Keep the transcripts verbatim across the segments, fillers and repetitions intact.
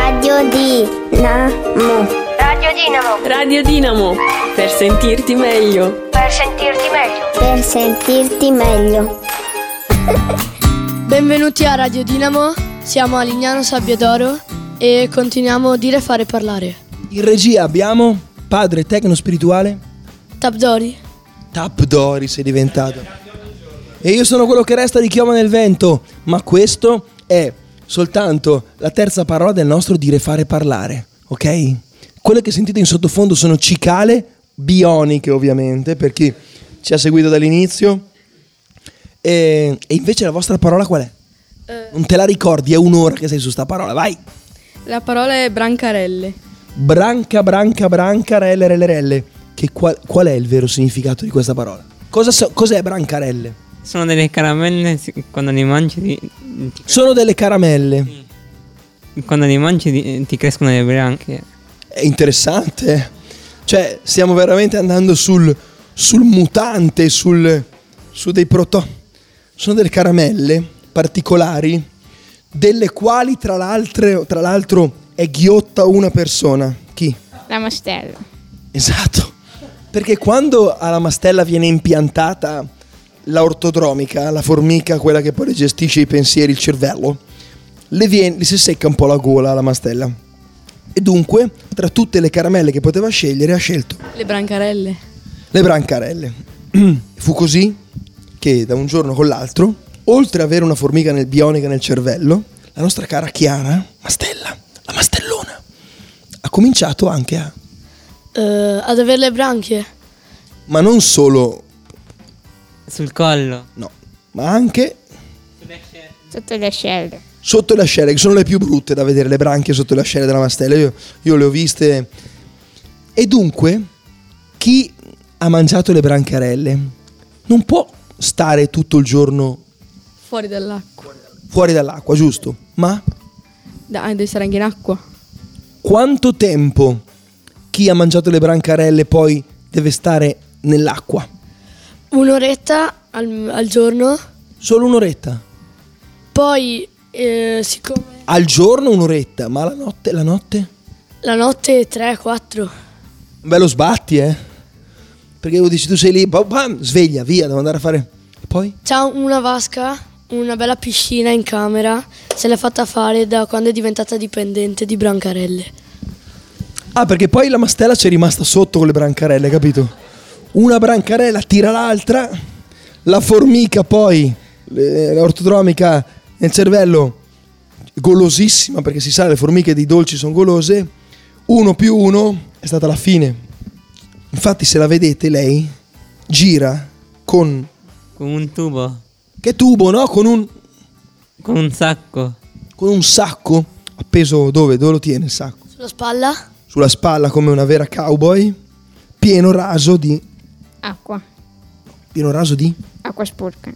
Radio Dinamo. Radio Dinamo. Radio Dinamo. Per sentirti meglio. Per sentirti meglio. Per sentirti meglio. Benvenuti a Radio Dinamo, siamo a Lignano Sabbiadoro e continuiamo a dire fare parlare. In regia abbiamo padre tecno spirituale Tapdori. Tapdori sei diventato. E io sono quello che resta di chioma nel vento, ma questo è soltanto la terza parola del nostro dire fare parlare, ok? Quelle che sentite in sottofondo sono cicale bioniche, ovviamente, per chi ci ha seguito dall'inizio. E, e invece la vostra parola qual è? Eh. Non te la ricordi, è un'ora che sei su sta parola, vai! La parola è brancarelle. Branca, branca, branca, relle, relle, relle. Che qual, qual è il vero significato di questa parola? Cosa so, cos'è brancarelle? Sono delle caramelle, quando li mangi ti, ti Sono delle caramelle. Sì. Quando li mangi ti, ti crescono le branche. È interessante, eh? Cioè stiamo veramente andando sul, sul mutante, sul, su dei proto. Sono delle caramelle particolari, delle quali tra l'altro, tra l'altro è ghiotta una persona. Chi? La mastella. Esatto, perché quando alla mastella viene impiantata la ortodromica, la formica, quella che poi le gestisce i pensieri, il cervello, le, viene, le si secca un po' la gola alla mastella. E dunque, tra tutte le caramelle che poteva scegliere, ha scelto Le brancarelle. le brancarelle. Fu così che da un giorno con l'altro, oltre ad avere una formica nel bionica nel cervello, la nostra cara Chiara, Mastella, la Mastellona, ha cominciato anche a... Uh, ad avere le branchie. Ma non solo, Sul collo. no, ma anche Sotto le ascelle. sotto le ascelle, che sono le più brutte da vedere, le branchie sotto le ascelle della Mastella. Io, io le ho viste. E dunque, chi ha mangiato le brancarelle non può stare tutto il giorno Fuori dall'acqua. fuori dall'acqua, giusto? Ma Dai, deve stare anche in acqua. quanto tempo chi ha mangiato le brancarelle poi deve stare nell'acqua? Un'oretta al, al giorno. Solo un'oretta? Poi, eh, siccome Al giorno un'oretta, ma la notte, la notte? la notte tre quattro. Beh, lo sbatti, eh? Perché dici tu sei lì, bam, bam, sveglia, via, devo andare a fare... E poi? C'ha una vasca, una bella piscina in camera. Se l'è fatta fare da quando è diventata dipendente di brancarelle. Ah, perché poi la Mastella c'è rimasta sotto con le brancarelle, capito? Una brancarella tira l'altra, la formica poi, le- l'ortodromica nel cervello, golosissima, perché si sa, le formiche dei dolci sono golose, uno più uno è stata la fine. Infatti se la vedete lei gira con... Con un tubo. Che tubo, no? Con un, Con un sacco. con un sacco appeso dove? Dove lo tiene il sacco? Sulla spalla. Sulla spalla come una vera cowboy, pieno raso di... Acqua. Pieno raso di? Acqua sporca.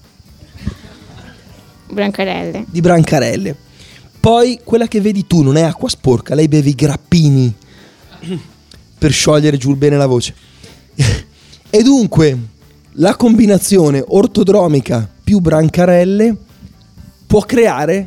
Brancarelle. Di brancarelle. Poi quella che vedi tu non è acqua sporca, lei beve i grappini per sciogliere giù bene la voce. E dunque la combinazione ortodromica più brancarelle può creare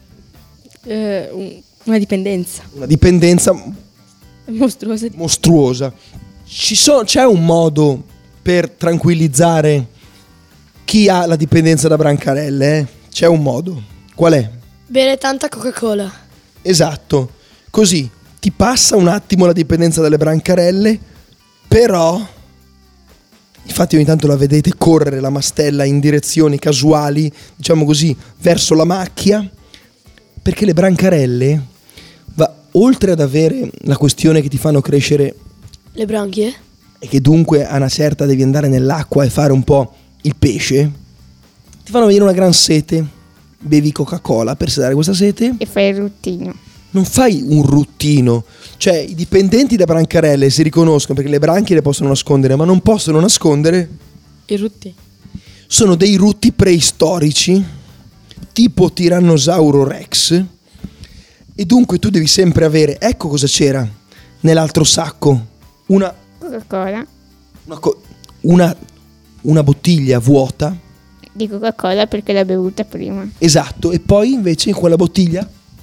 Eh, un- una dipendenza. una dipendenza Mostruosa. mostruosa. Ci so- c'è un modo per tranquillizzare chi ha la dipendenza da brancarelle, eh? C'è un modo. Qual è? Bere tanta Coca-Cola. Esatto. Così ti passa un attimo la dipendenza dalle brancarelle, però infatti ogni tanto la vedete correre la Mastella in direzioni casuali, diciamo così, verso la macchia, perché le brancarelle, va, oltre ad avere la questione che ti fanno crescere Le branchie. e che dunque a una certa devi andare nell'acqua e fare un po' il pesce, ti fanno venire una gran sete. Bevi Coca-Cola per sedare questa sete. E fai il ruttino. Non fai un ruttino. Cioè i dipendenti da brancarelle si riconoscono perché le branchie le possono nascondere, ma non possono nascondere. I rutti. Sono dei rutti preistorici tipo Tirannosauro Rex. E dunque tu devi sempre avere, ecco cosa c'era nell'altro sacco, una Coca-Cola. una, co- una, una bottiglia vuota. Di Coca-Cola perché l'ho bevuta prima. Esatto. E poi invece in quella bottiglia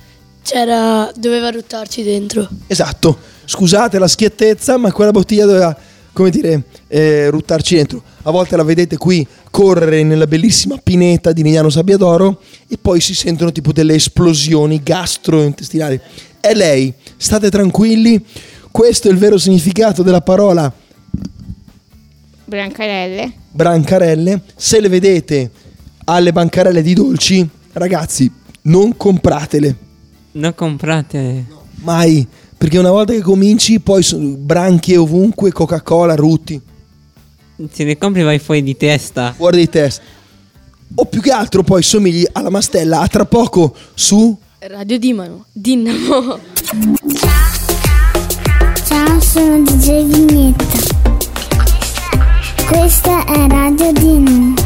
C'era, doveva ruttarci dentro. Esatto, scusate la schiettezza, ma quella bottiglia doveva, come dire, eh, ruttarci dentro. A volte la vedete qui correre nella bellissima pineta di Lignano Sabbiadoro e poi si sentono tipo delle esplosioni gastrointestinali. È lei, state tranquilli, questo è il vero significato della parola Brancarelle. brancarelle. Se le vedete alle bancarelle di dolci, ragazzi, non compratele. Non comprate. Mai, perché una volta che cominci poi sono branchie ovunque, Coca-Cola, rutti, Se le compri vai fuori di testa. fuori di testa. O più che altro poi somigli alla mastella. A tra poco su Radio Dinamo. Dinamo. Ciao, sono D J Vignetta. Questa è Radio Dinamo.